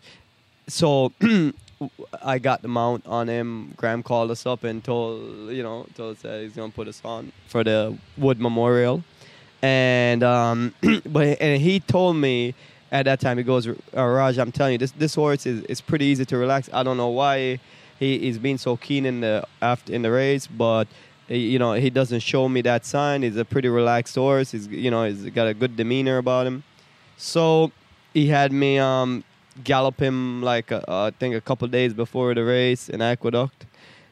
So I got the mount on him. Graham called us up and told, you know, told us that he's going to put us on for the Wood Memorial. And um, but and he told me at that time, he goes, uh, Raj, I'm telling you, this this horse is, is pretty easy to relax. I don't know why he, he's been so keen in the after in the race, but he, you know, he doesn't show me that sign. He's a pretty relaxed horse. He's you know he's got a good demeanor about him. So he had me um, gallop him like a, uh, I think a couple days before the race in Aqueduct,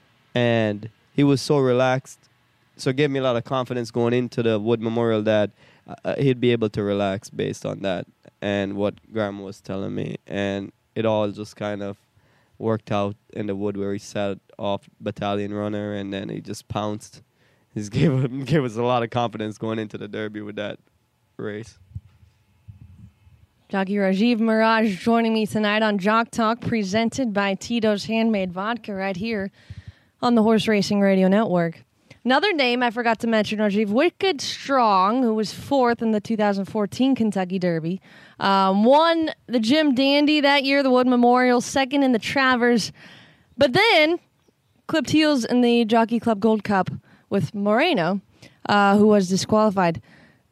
and he was so relaxed. So it gave me a lot of confidence going into the Wood Memorial that uh, he'd be able to relax based on that and what Graham was telling me. And it all just kind of worked out in the Wood where he sat off Battalion Runner and then he just pounced. He gave, him, gave us a lot of confidence going into the Derby with that race. Jockey Rajiv Mirage joining me tonight on Jock Talk, presented by Tito's Handmade Vodka right here on the Horse Racing Radio Network. Another name I forgot to mention, Rajiv, Wicked Strong, who was fourth in the two thousand fourteen Kentucky Derby, um, won the Jim Dandy that year, the Wood Memorial, second in the Travers, but then clipped heels in the Jockey Club Gold Cup with Moreno, uh, who was disqualified.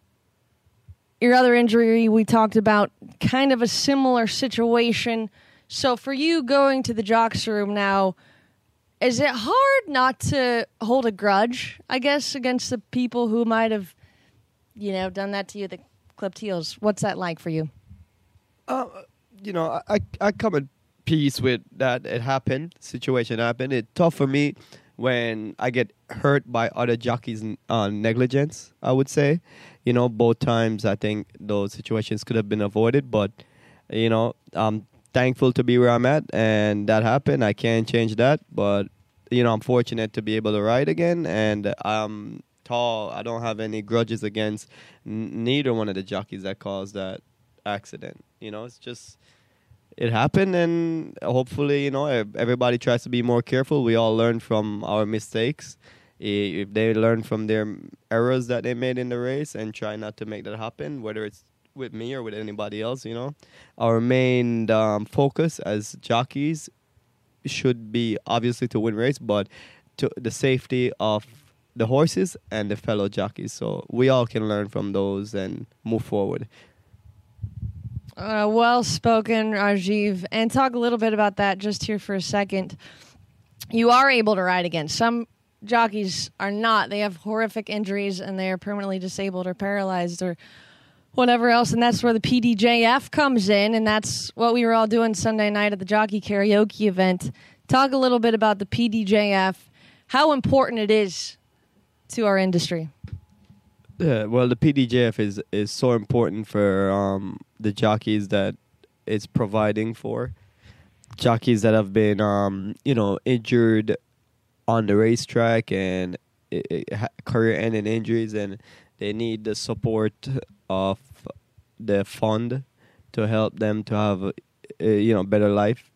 Your other injury we talked about, kind of a similar situation. So for you going to the Jocks room now, is it hard not to hold a grudge, I guess, against the people who might have, you know, done that to you, the clipped heels. What's that like for you? Uh, you know, I I come at peace with that. It happened. Situation happened. It's tough for me when I get hurt by other jockeys' uh, negligence, I would say. You know, both times I think those situations could have been avoided, but, you know, I'm thankful to be where I'm at, and that happened. I can't change that, but, you know, I'm fortunate to be able to ride again, and I'm tall. I don't have any grudges against n- neither one of the jockeys that caused that accident. You know, it's just... It happened, and hopefully, you know, everybody tries to be more careful. We all learn from our mistakes. If they learn from their errors that they made in the race and try not to make that happen, whether it's with me or with anybody else, you know. Our main um, focus as jockeys should be obviously to win race, but to the safety of the horses and the fellow jockeys. So we all can learn from those and move forward. Uh, well spoken, Rajiv. And talk a little bit about that just here for a second. You are able to ride again. Some jockeys are not. They have horrific injuries and they are permanently disabled or paralyzed or whatever else. And that's where the P D J F comes in. And that's what we were all doing Sunday night at the Jockey Karaoke event. Talk a little bit about the P D J F, how important it is to our industry. Yeah, well, the P D J F is, is so important for um, the jockeys that it's providing for. Jockeys that have been, um, you know, injured on the racetrack and it, it ha- career-ending injuries, and they need the support of the fund to help them to have, a, a, you know, better life.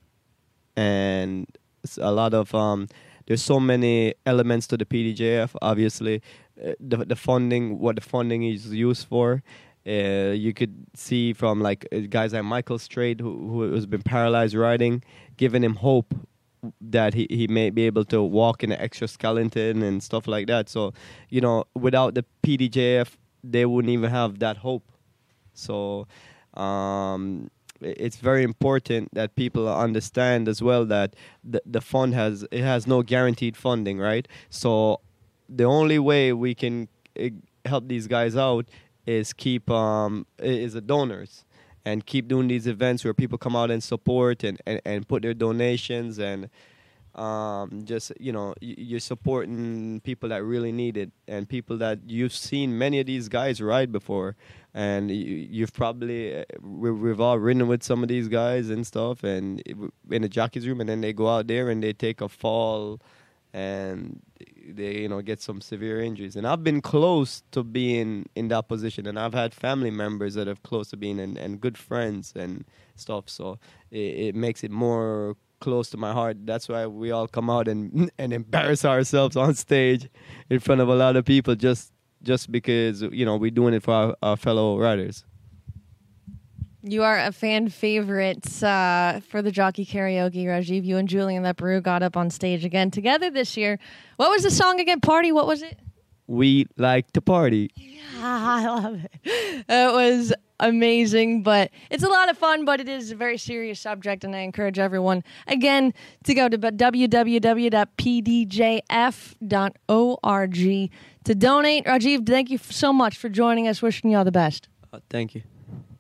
And it's a lot of um, there's so many elements to the P D J F. Obviously, uh, the the funding, what the funding is used for. Uh, you could see from like guys like Michael Straight, who who has been paralyzed riding, giving him hope that he, he may be able to walk in an exoskeleton and stuff like that. So, you know, without the P D J F, they wouldn't even have that hope. So, um, it's very important that people understand as well that the the fund has it has no guaranteed funding, right? So, the only way we can uh, help these guys out is keep um is the donors and keep doing these events where people come out and support and, and, and put their donations and um just you know you're supporting people that really need it and people that you've seen many of these guys ride before, and you, you've probably we've all ridden with some of these guys and stuff and in the jockey's room, and then they go out there and they take a fall and they, you know, get some severe injuries. And I've been close to being in that position, and I've had family members that are close to being, and, and good friends and stuff. So it, it makes it more close to my heart. That's why we all come out and and embarrass ourselves on stage in front of a lot of people, just just because, you know, we're doing it for our, our fellow riders. You are a fan favorite uh, for the Jockey Karaoke, Rajiv. You and Julian Leperoux got up on stage again together this year. What was the song again? Party? What was it? We like to party. Yeah, I love it. It was amazing, but it's a lot of fun, but it is a very serious subject, and I encourage everyone, again, to go to w w w dot p d j f dot org to donate. Rajiv, thank you so much for joining us. Wishing you all the best. Uh, thank you.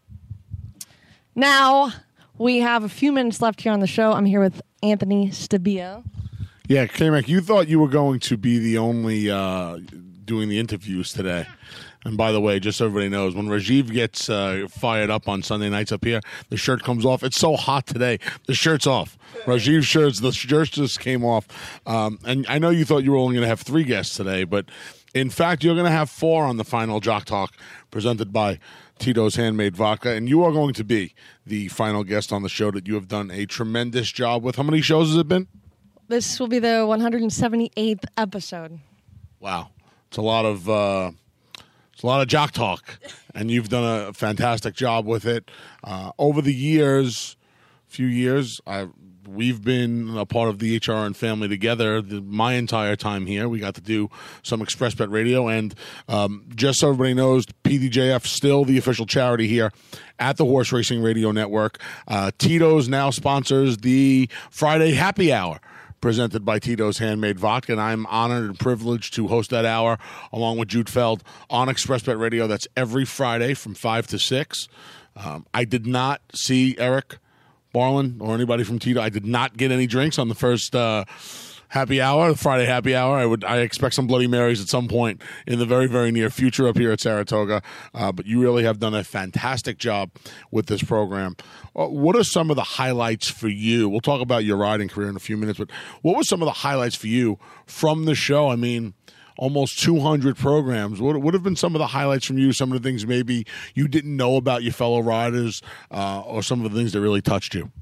Now, we have a few minutes left here on the show. I'm here with Anthony Stabile. Yeah, K-Mac, you thought you were going to be the only uh, doing the interviews today. And by the way, just so everybody knows, when Rajiv gets uh, fired up on Sunday nights up here, the shirt comes off. It's so hot today. The shirt's off. Rajiv's shirts, the shirts just came off. Um, and I know you thought you were only going to have three guests today, but in fact, you're going to have four on the final Jock Talk presented by Tito's Handmade Vodka, and you are going to be the final guest on the show that you have done a tremendous job with. How many shows has it been? This will be the one hundred seventy-eighth episode. Wow. It's a lot of uh, it's a lot of Jock Talk, and you've done a fantastic job with it. Uh, over the years, few years, I we've been a part of the H R N family together the, my entire time here. We got to do some Express Bet Radio, and um, just so everybody knows, P D J F still the official charity here at the Horse Racing Radio Network. Uh, Tito's now sponsors the Friday Happy Hour presented by Tito's Handmade Vodka, and I'm honored and privileged to host that hour along with Jude Feld on ExpressBet Radio. That's every Friday from five to six. Um, I did not see Eric Barlin or anybody from Tito. I did not get any drinks on the first uh, happy hour, the Friday happy hour. I would I expect some Bloody Marys at some point in the very, very near future up here at Saratoga. Uh, but you really have done a fantastic job with this program. Uh, what are some of the highlights for you? We'll talk about your riding career in a few minutes, but what were some of the highlights for you from the show? I mean, almost two hundred programs. What would have been some of the highlights from you, some of the things maybe you didn't know about your fellow riders, uh, or some of the things that really touched you?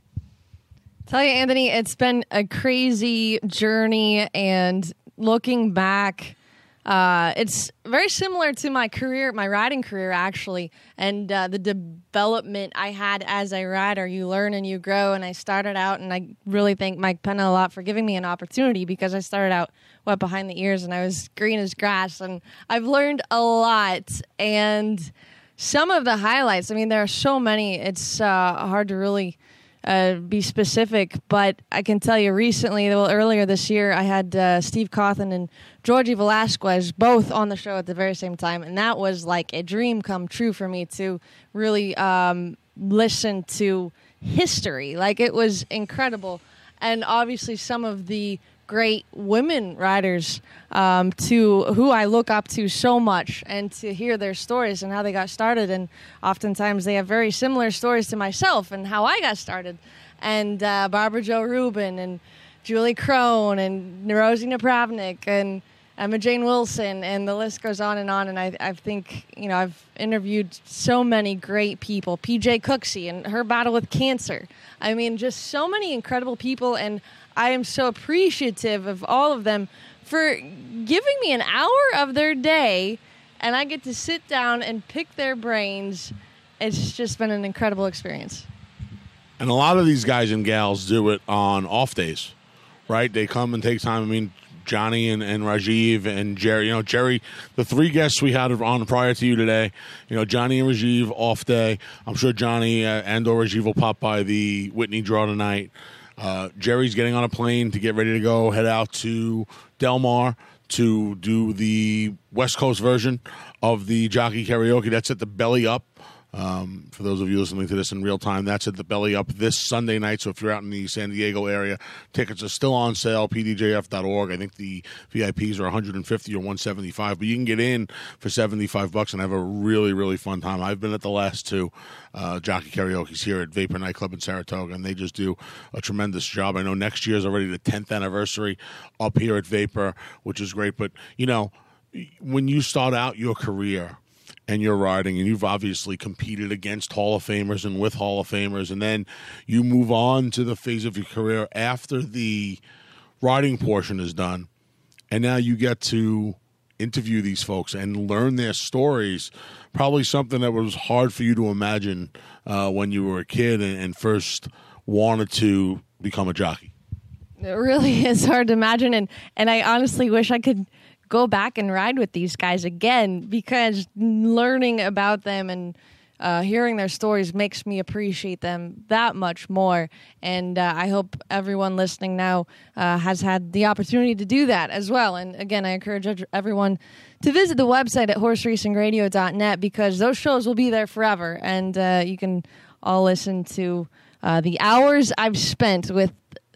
Tell you, Anthony, it's been a crazy journey, and looking back, uh, it's very similar to my career, my riding career, actually, and uh, the development I had as a rider. You learn and you grow, and I started out, and I really thank Mike Penna a lot for giving me an opportunity, because I started out wet behind the ears, and I was green as grass, and I've learned a lot, and some of the highlights, I mean, there are so many, it's uh, hard to really Uh, be specific, but I can tell you recently, well, earlier this year, I had uh, Steve Cawthon and Georgie Velasquez both on the show at the very same time, and that was like a dream come true for me to really um, listen to history. Like, it was incredible. And obviously some of the great women riders um, to who I look up to so much, and to hear their stories and how they got started. And oftentimes they have very similar stories to myself and how I got started. And uh, Barbara Jo Rubin and Julie Crone and Rosie Napravnik and Emma Jane Wilson, and the list goes on and on. And I, I think, you know, I've interviewed so many great people. P J Cooksey and her battle with cancer. I mean, just so many incredible people, and I am so appreciative of all of them for giving me an hour of their day, and I get to sit down and pick their brains. It's just been an incredible experience. And a lot of these guys and gals do it on off days, right? They come and take time. I mean, Johnny and, and Rajiv and Jerry, you know, Jerry, the three guests we had on prior to you today, you know, Johnny and Rajiv, off day. I'm sure Johnny uh, and or Rajiv will pop by the Whitney draw tonight. Uh, Jerry's getting on a plane to get ready to go, head out to Del Mar to do the West Coast version of the Jockey Karaoke. That's at the Belly Up. Um, for those of you listening to this in real time, that's at the Belly Up this Sunday night. So if you're out in the San Diego area, tickets are still on sale, P D J F dot org. I think the V I Ps are one hundred fifty or one hundred seventy-five, but you can get in for seventy-five bucks and have a really, really fun time. I've been at the last two uh, Jockey Karaoke's here at Vapor Nightclub in Saratoga, and they just do a tremendous job. I know next year is already the tenth anniversary up here at Vapor, which is great. But, you know, when you start out your career and you're riding, and you've obviously competed against Hall of Famers and with Hall of Famers, and then you move on to the phase of your career after the riding portion is done, and now you get to interview these folks and learn their stories, probably something that was hard for you to imagine uh, when you were a kid and, and first wanted to become a jockey. It really is hard to imagine, and, and I honestly wish I could go back and ride with these guys again, because learning about them and uh, hearing their stories makes me appreciate them that much more. And uh, I hope everyone listening now uh, has had the opportunity to do that as well. And again, I encourage everyone to visit the website at horse racing radio dot net, because those shows will be there forever. And uh, you can all listen to uh, the hours I've spent with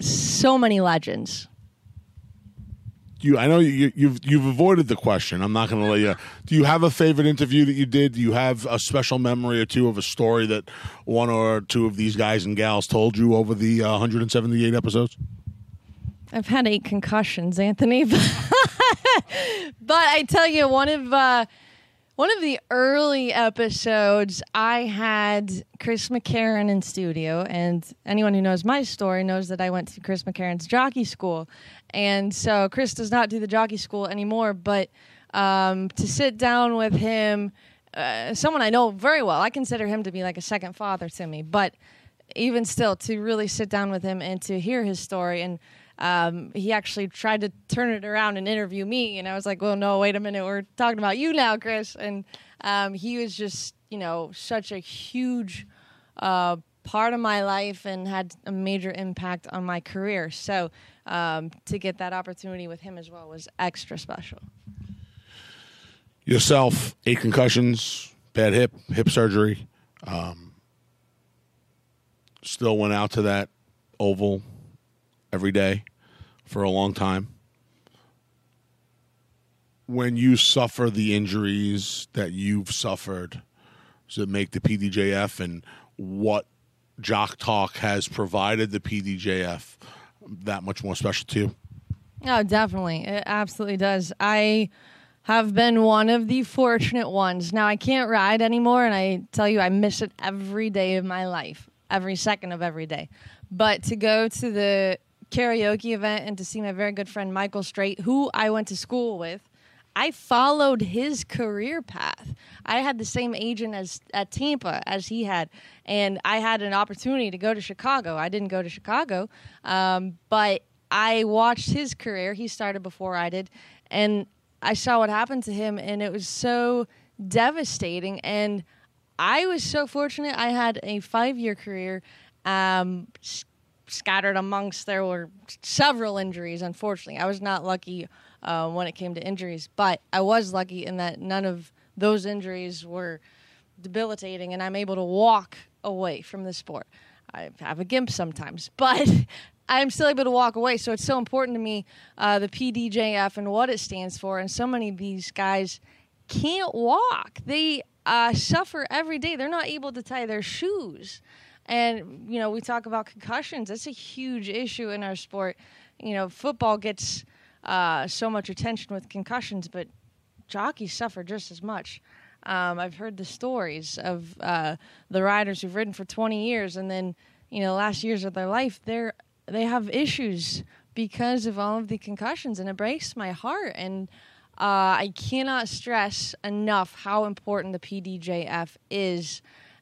so many legends. You, I know you, you've you've avoided the question. I'm not going to let you. Do you have a favorite interview that you did? Do you have a special memory or two of a story that one or two of these guys and gals told you over the uh, one hundred seventy-eight episodes? I've had eight concussions, Anthony. But I tell you, one of uh, one of the early episodes, I had Chris McCarron in studio, and anyone who knows my story knows that I went to Chris McCarron's jockey school. And so Chris does not do the jockey school anymore, but um, to sit down with him, uh, someone I know very well, I consider him to be like a second father to me, but even still, to really sit down with him and to hear his story. And um, he actually tried to turn it around and interview me, and I was like, well, no, wait a minute, we're talking about you now, Chris. And um, he was just, you know, such a huge uh part of my life and had a major impact on my career. So um, to get that opportunity with him as well was extra special. Yourself, eight concussions, bad hip, hip surgery. Um, still went out to that oval every day for a long time. When you suffer the injuries that you've suffered, does it make the P D J F and what Jock Talk has provided the P D J F that much more special to you? Oh, definitely. It absolutely does. I have been one of the fortunate ones. Now, I can't ride anymore, and I tell you, I miss it every day of my life, every second of every day. But to go to the karaoke event and to see my very good friend Michael Straight, who I went to school with, I followed his career path. I had the same agent as at Tampa as he had, and I had an opportunity to go to Chicago. I didn't go to Chicago, um, but I watched his career. He started before I did, and I saw what happened to him, and it was so devastating. And I was so fortunate. I had a five-year career um, s- scattered amongst, there were several injuries, unfortunately. I was not lucky Uh, when it came to injuries, but I was lucky in that none of those injuries were debilitating, and I'm able to walk away from the sport. I have a gimp sometimes, but I'm still able to walk away, so it's so important to me, uh, the P D J F and what it stands for, and so many of these guys can't walk. They uh, suffer every day. They're not able to tie their shoes. And, you know, we talk about concussions. That's a huge issue in our sport. You know, football gets Uh, so much attention with concussions, but jockeys suffer just as much. Um, I've heard the stories of uh, the riders who've ridden for twenty years, and then, you know, last years of their life, they're they have issues because of all of the concussions, and it breaks my heart. And uh, I cannot stress enough how important the P D J F is,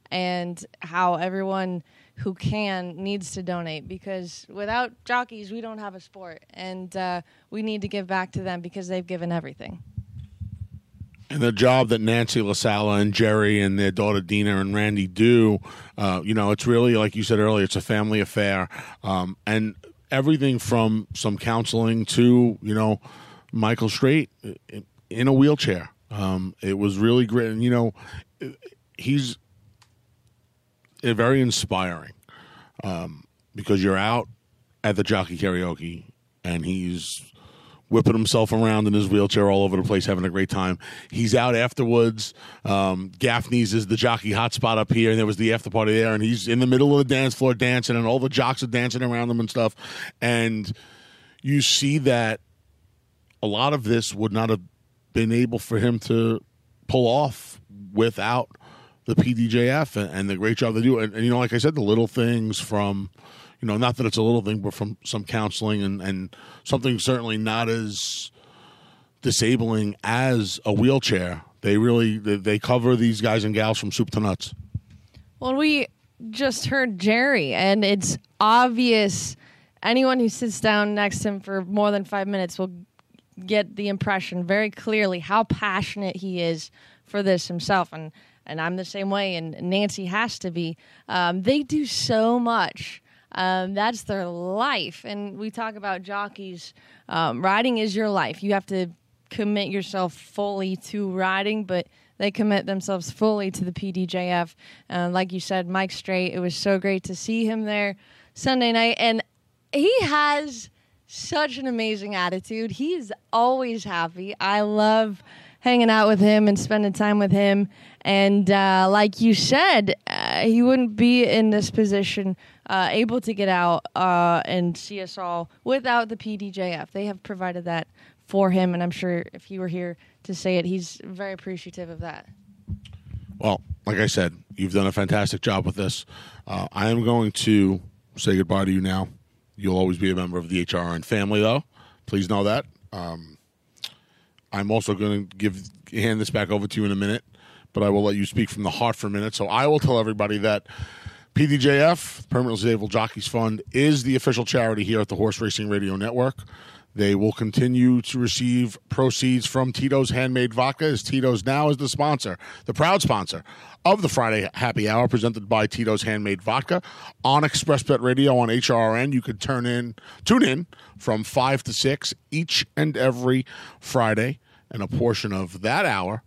and how everyone who can needs to donate, because without jockeys, we don't have a sport, and uh, we need to give back to them because they've given everything. And the job that Nancy LaSala and Jerry and their daughter Dina and Randy do, uh, you know, it's really, like you said earlier, it's a family affair. Um, and everything from some counseling to, you know, Michael Straight in a wheelchair. Um, it was really great. And, you know, he's very inspiring um, because you're out at the jockey karaoke and he's whipping himself around in his wheelchair all over the place, having a great time. He's out afterwards. Um, Gaffney's is the jockey hotspot up here, and there was the after party there, and he's in the middle of the dance floor dancing, and all the jocks are dancing around him and stuff. And you see that a lot of this would not have been able for him to pull off without the P D J F and, and the great job they do. And, and, you know, like I said, the little things from, you know, not that it's a little thing, but from some counseling and, and something certainly not as disabling as a wheelchair. They really, they, they cover these guys and gals from soup to nuts. Well, we just heard Jerry, and it's obvious anyone who sits down next to him for more than five minutes will get the impression very clearly how passionate he is for this himself. And, and I'm the same way, and Nancy has to be. Um, they do so much. Um, that's their life. And we talk about jockeys. Um, riding is your life. You have to commit yourself fully to riding, but they commit themselves fully to the P D J F. Uh, like you said, Mike Straight, it was so great to see him there Sunday night. And he has such an amazing attitude. He is always happy. I love hanging out with him and spending time with him. And uh, like you said, uh, he wouldn't be in this position uh, able to get out uh, and see us all without the P D J F. They have provided that for him, and I'm sure if he were here to say it, he's very appreciative of that. Well, like I said, you've done a fantastic job with this. Uh, I am going to say goodbye to you now. You'll always be a member of the H R N family, though. Please know that. Um, I'm also going to give hand this back over to you in a minute, but I will let you speak from the heart for a minute. So I will tell everybody that P D J F, Permanently Disabled Jockeys Fund, is the official charity here at the Horse Racing Radio Network. They will continue to receive proceeds from Tito's Handmade Vodka, as Tito's now is the sponsor, the proud sponsor of the Friday Happy Hour, presented by Tito's Handmade Vodka on ExpressBet Radio on H R R N. You could turn in, tune in from five to six each and every Friday, and a portion of that hour,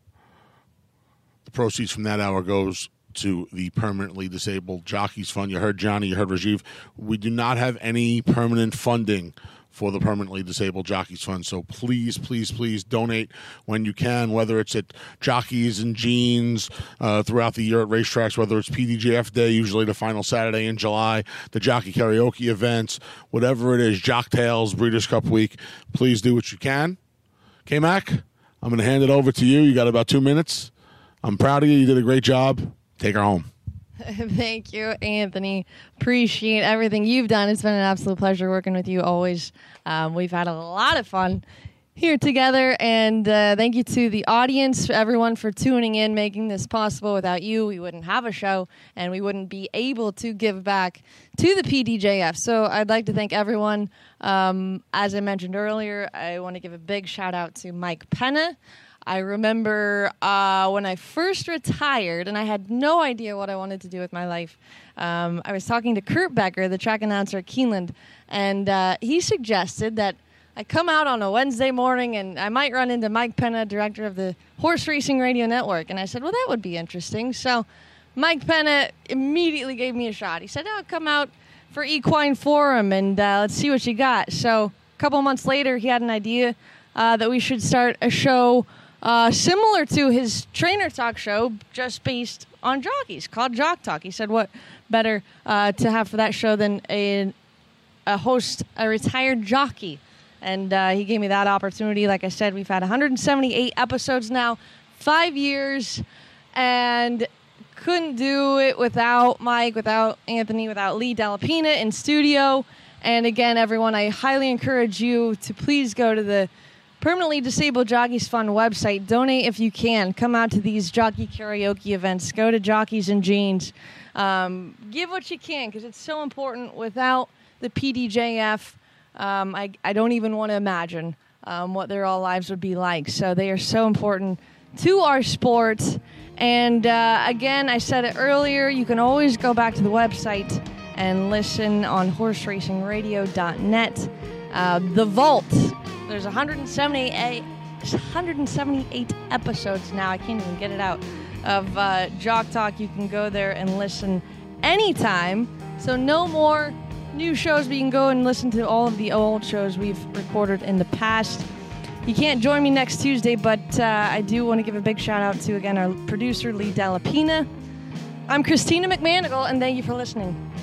the proceeds from that hour, goes to the Permanently Disabled Jockeys Fund. You heard Johnny, you heard Rajiv. We do not have any permanent funding for the Permanently Disabled Jockeys Fund. So please, please, please donate when you can, whether it's at Jockeys and Jeans uh, throughout the year at racetracks, whether it's P D J F Day, usually the final Saturday in July, the Jockey Karaoke events, whatever it is, Jocktails, Breeders' Cup Week. Please do what you can. K-Mac, I'm going to hand it over to you. You got about two minutes. I'm proud of you. You did a great job. Take her home. Thank you, Anthony. Appreciate everything you've done. It's been an absolute pleasure working with you always. Um, we've had a lot of fun here together, and uh, thank you to the audience, everyone, for tuning in, making this possible. Without you, we wouldn't have a show, and we wouldn't be able to give back to the P D J F. So I'd like to thank everyone. Um, as I mentioned earlier, I want to give a big shout-out to Mike Penna. I remember uh, when I first retired, and I had no idea what I wanted to do with my life. Um, I was talking to Kurt Becker, the track announcer at Keeneland, and uh, he suggested that I come out on a Wednesday morning and I might run into Mike Penna, director of the Horse Racing Radio Network. And I said, well, that would be interesting. So Mike Penna immediately gave me a shot. He said, oh, come out for Equine Forum and uh, let's see what you got. So a couple months later, he had an idea uh, that we should start a show Uh, similar to his trainer talk show, just based on jockeys, called Jock Talk. He said, what better uh, to have for that show than a, a host, a retired jockey? And uh, he gave me that opportunity. Like I said, we've had one hundred seventy-eight episodes now, five years, and couldn't do it without Mike, without Anthony, without Lee Dellapina in studio. And again, everyone, I highly encourage you to please go to the Permanently Disabled Jockeys Fund website. Donate if you can. Come out to these jockey karaoke events. Go to Jockeys and Jeans. Um, give what you can, because it's so important. Without the P D J F, um, I, I don't even want to imagine um, what their all lives would be like. So they are so important to our sport. And uh, again, I said it earlier, you can always go back to the website and listen on horse racing radio dot net. Uh, the Vault. There's one hundred seventy-eight, one hundred seventy-eight episodes now. I can't even get it out of uh, Jock Talk. You can go there and listen anytime. So no more new shows, but you can go and listen to all of the old shows we've recorded in the past. You can't join me next Tuesday, but uh, I do want to give a big shout out to, again, our producer, Lee Dellapina. I'm Christina McManigal, and thank you for listening.